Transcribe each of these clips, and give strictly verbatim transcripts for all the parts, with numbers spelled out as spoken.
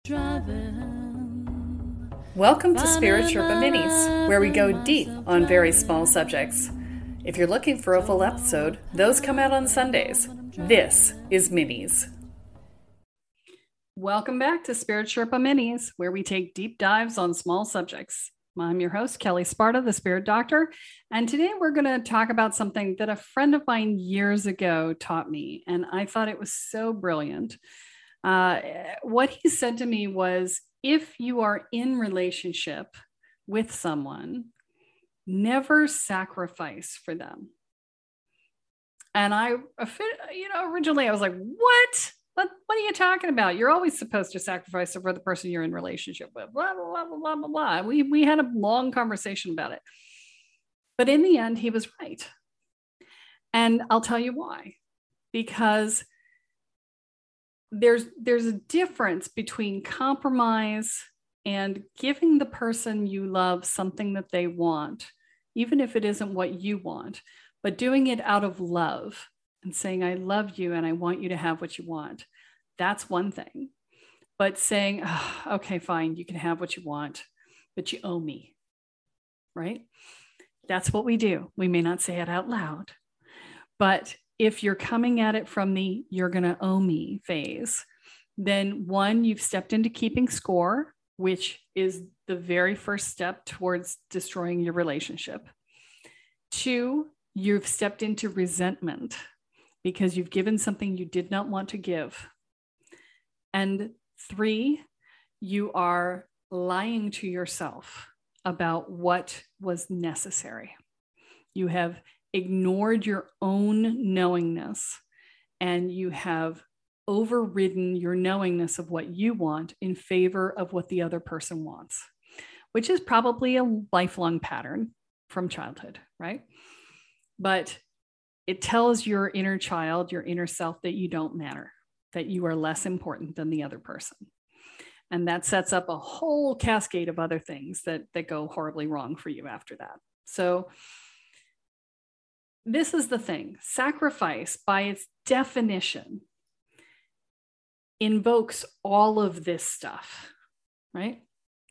driving. Welcome to Spirit Sherpa Minis, where we go deep on very small subjects. If you're looking for a full episode, those come out on Sundays. This is Minis. Welcome back to Spirit Sherpa Minis, where we take deep dives on small subjects. I'm your host, Kelly Sparta, the Spirit Doctor, and today we're going to talk about something that a friend of mine years ago taught me, and I thought it was so brilliant. Uh, what he said to me was, if you are in relationship with someone, never sacrifice for them. And I, you know, originally I was like, what? What, what are you talking about? You're always supposed to sacrifice for the person you're in relationship with, blah, blah, blah, blah, blah, blah. We, we had a long conversation about it. But in the end, he was right. And I'll tell you why. Because there's, there's a difference between compromise and giving the person you love something that they want, even if it isn't what you want, but doing it out of love. And saying, I love you and I want you to have what you want. That's one thing. But saying, oh, okay, fine, you can have what you want, but you owe me, right? That's what we do. We may not say it out loud, but if you're coming at it from the you're going to owe me phase, then one, you've stepped into keeping score, which is the very first step towards destroying your relationship. Two, you've stepped into resentment, because you've given something you did not want to give. And three, you are lying to yourself about what was necessary. You have ignored your own knowingness and you have overridden your knowingness of what you want in favor of what the other person wants, which is probably a lifelong pattern from childhood, right? But it tells your inner child, your inner self, that you don't matter, that you are less important than the other person. And that sets up a whole cascade of other things that, that go horribly wrong for you after that. So this is the thing. Sacrifice, by its definition, invokes all of this stuff, right?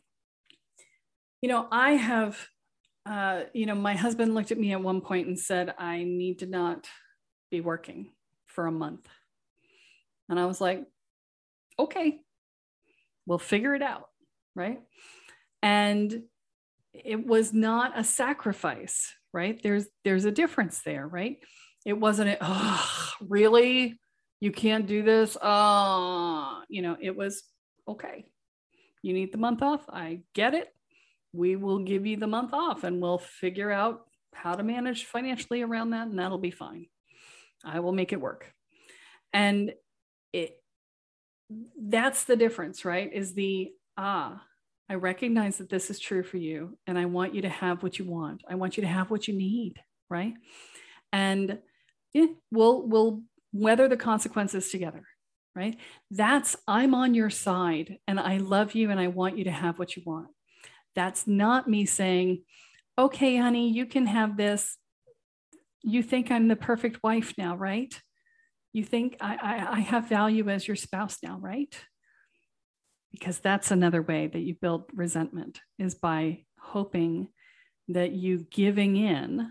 You know, I have... Uh, you know, my husband looked at me at one point and said, I need to not be working for a month. And I was like, okay, we'll figure it out. Right. And it was not a sacrifice, right? There's, there's a difference there, right? It wasn't, a, oh, really? You can't do this? Oh, you know, it was, okay, you need the month off. I get it. We will give you the month off and we'll figure out how to manage financially around that. And that'll be fine. I will make it work. And it, that's the difference, right? Is the, ah, I recognize that this is true for you. And I want you to have what you want. I want you to have what you need. Right. And yeah, we'll, we'll weather the consequences together. Right. That's, I'm on your side and I love you and I want you to have what you want. That's not me saying, okay, honey, you can have this. You think I'm the perfect wife now, right? You think I, I, I have value as your spouse now, right? Because that's another way that you build resentment, is by hoping that you giving in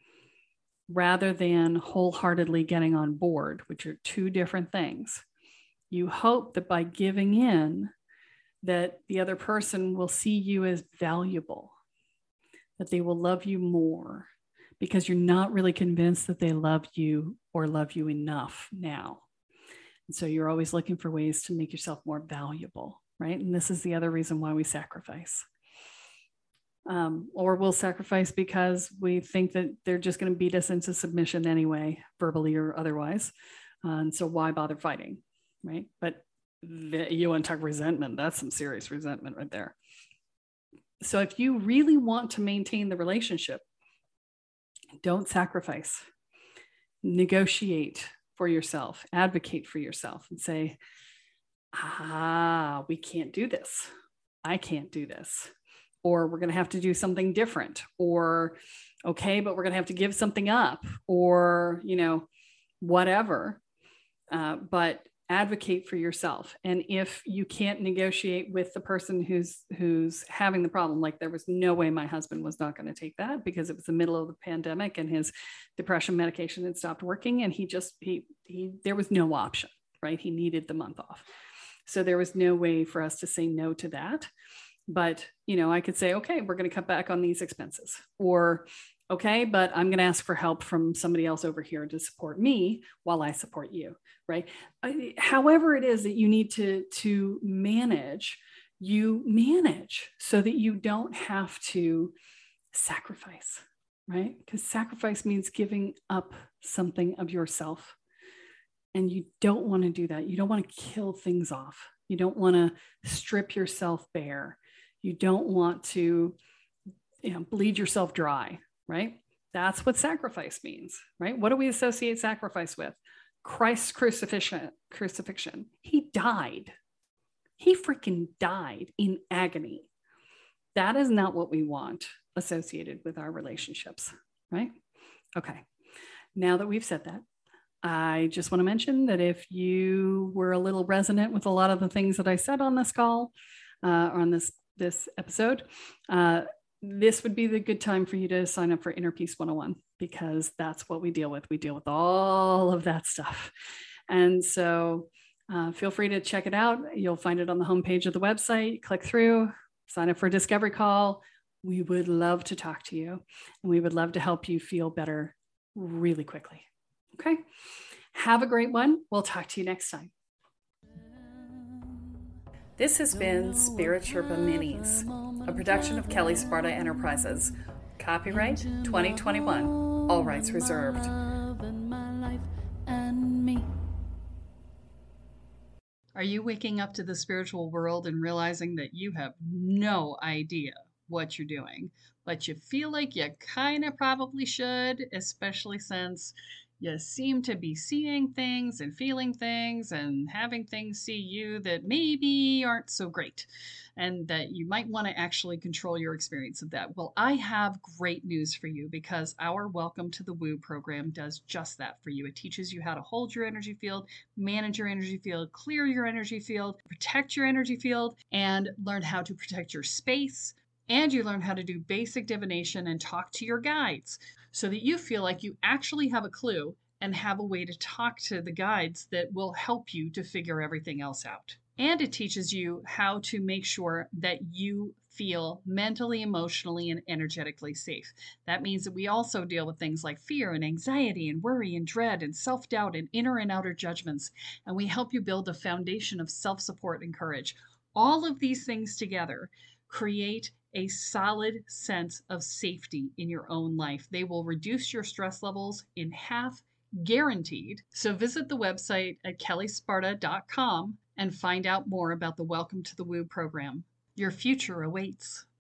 rather than wholeheartedly getting on board, which are two different things. You hope that by giving in, that the other person will see you as valuable, that they will love you more, because you're not really convinced that they love you or love you enough now. And so you're always looking for ways to make yourself more valuable, right? And this is the other reason why we sacrifice. Um, or we'll sacrifice because we think that they're just going to beat us into submission anyway, verbally or otherwise. Uh, and so why bother fighting, right? But you want to talk resentment, that's some serious resentment right there. So if you really want to maintain the relationship, don't sacrifice. Negotiate for yourself, advocate for yourself and say, ah, we can't do this. I can't do this. Or we're going to have to do something different. Or, okay, but we're going to have to give something up, or, you know, whatever. Uh, but advocate for yourself. And if you can't negotiate with the person who's who's having the problem, like there was no way my husband was not going to take that because it was the middle of the pandemic and his depression medication had stopped working, and he just he he there was no option, right? He needed the month off. So there was no way for us to say no to that. But, you know, I could say, okay, we're going to cut back on these expenses, or okay, but I'm going to ask for help from somebody else over here to support me while I support you, right? However it is that you need to, to manage, you manage so that you don't have to sacrifice, right? Because sacrifice means giving up something of yourself. And you don't want to do that. You don't want to kill things off. You don't want to strip yourself bare. You don't want to, you know, bleed yourself dry, right? That's what sacrifice means, right? What do we associate sacrifice with? Christ's crucifixion. Crucifixion. He died. He freaking died in agony. That is not what we want associated with our relationships, right? Okay. Now that we've said that, I just want to mention that if you were a little resonant with a lot of the things that I said on this call, uh, or on this, this episode, uh, this would be the good time for you to sign up for Inner Peace one oh one, because that's what we deal with. We deal with all of that stuff. And so uh, feel free to check it out. You'll find it on the homepage of the website. Click through, sign up for a discovery call. We would love to talk to you, and we would love to help you feel better really quickly. Okay. Have a great one. We'll talk to you next time. This has been Spirit Sherpa Minis, a production of Kelly Sparta Enterprises. Copyright twenty twenty-one. All rights reserved. Are you waking up to the spiritual world and realizing that you have no idea what you're doing, but you feel like you kind of probably should, especially since you seem to be seeing things and feeling things and having things see you that maybe aren't so great, and that you might want to actually control your experience of that? Well, I have great news for you, because our Welcome to the Woo program does just that for you. It teaches you how to hold your energy field, manage your energy field, clear your energy field, protect your energy field, and learn how to protect your space. And you learn how to do basic divination and talk to your guides, so that you feel like you actually have a clue and have a way to talk to the guides that will help you to figure everything else out. And it teaches you how to make sure that you feel mentally, emotionally, and energetically safe. That means that we also deal with things like fear and anxiety and worry and dread and self-doubt and inner and outer judgments. And we help you build a foundation of self-support and courage. All of these things together create a solid sense of safety in your own life. They will reduce your stress levels in half, guaranteed. So visit the website at kelly sparta dot com and find out more about the Welcome to the Woo program. Your future awaits.